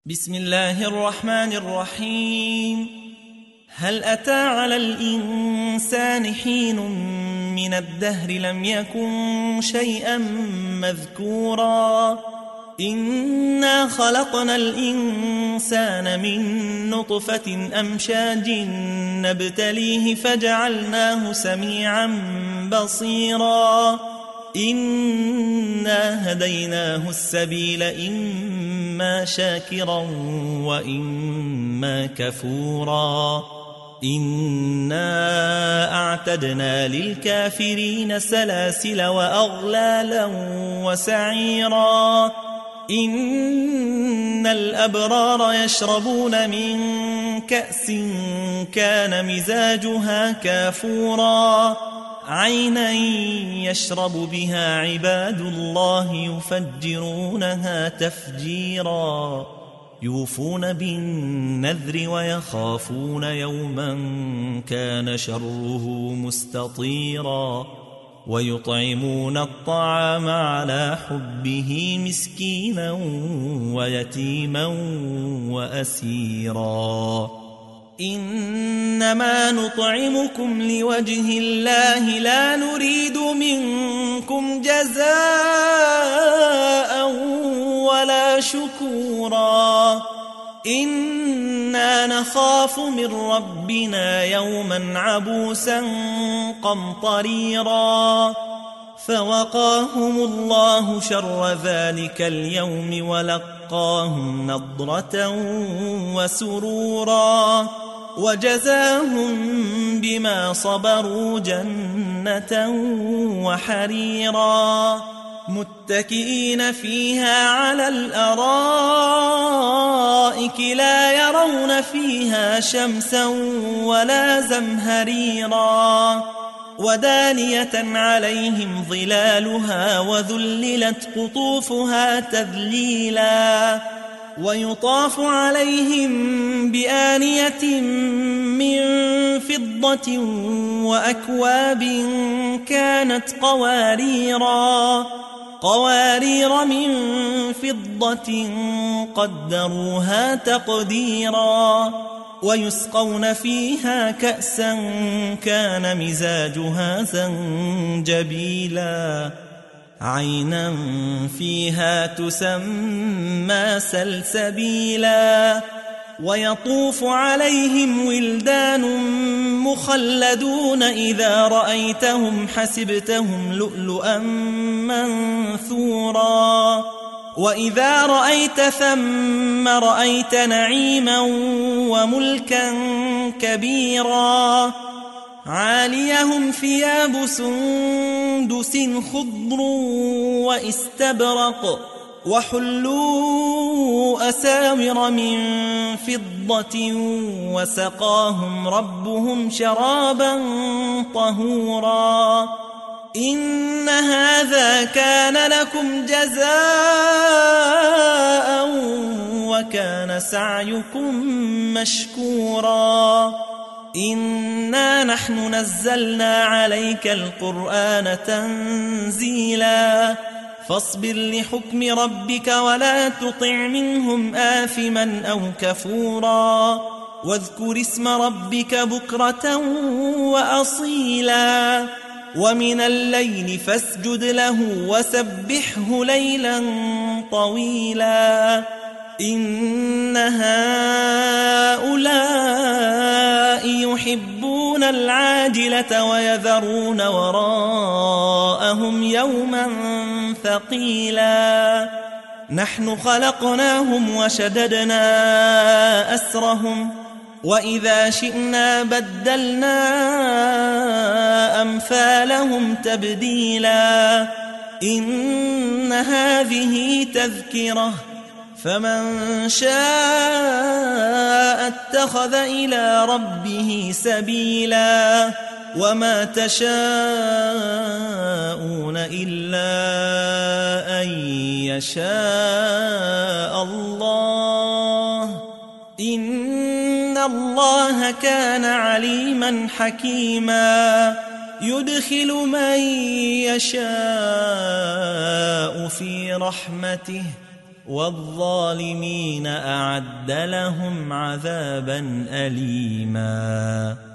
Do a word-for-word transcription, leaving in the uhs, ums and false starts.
بسم الله الرحمن الرحيم. هل أتى على الإنسان حين من الدهر لم يكن شيئا مذكورا إنا خلقنا الإنسان من نطفة أمشاج نبتليه فجعلناه سميعا بصيرا إنا هديناه السبيل إما شاكرا وإما كفورا إنا أعتدنا للكافرين سلاسل وأغلالا وسعيرا إن الأبرار يشربون من كأس كان مزاجها كافورا عينا يشرب بها عباد الله يفجرونها تفجيرا يوفون بالنذر ويخافون يوما كان شره مستطيرا ويطعمون الطعام على حبه مسكينا ويتيما وأسيرا إنما نطعمكم لوجه الله لا نريد منكم جزاء ولا شكورا إنا نخاف من ربنا يوما عبوسا قمطريرا فوقاهم الله شر ذلك اليوم ولقاهم نضرة وسرورا وجزاهم بما صبروا جنة وحريرا متكئين فيها على الأرائك لا يرون فيها شمسا ولا زمهريرا ودانية عليهم ظلالها وذللت قطوفها تذليلا ويطاف عليهم بآنية من فضة وأكواب كانت قواريرا قوارير من فضة قدروها تقديرا ويسقون فيها كأسا كان مزاجها زنجبيلا عينا فيها تسمى سلسبيلا ويطوف عليهم ولدان مخلدون إذا رأيتهم حسبتهم لؤلؤا منثورا وإذا رأيت ثم رأيت نعيما وملكا كبيرا عاليهم ثياب سندس خضر واستبرق وحلوا أساور من فضة وسقاهم ربهم شرابا طهورا إن هذا كان لكم جزاء وكان سعيكم مشكورا إنا نحن نزلنا عليك القرآن تنزيلا فاصبر لحكم ربك ولا تطع منهم آثما أو كفورا واذكر اسم ربك بكرة وأصيلا ومن الليل فاسجد له وسبحه ليلا طويلا إن هؤلاء يحبون العاجلة ويذرون وراءهم يوما ثقيلا نحن خلقناهم وشددنا أسرهم وإذا شئنا بدلنا أمثالهم تبديلا إن هذه تذكرة فمن شاء اتخذ إلى ربه سبيلا وما تشاءون إلا أن يشاء الله إن الله كان عليما حكيما يدخل من يشاء في رحمته والظالمين أعد لهم عذابا أليما.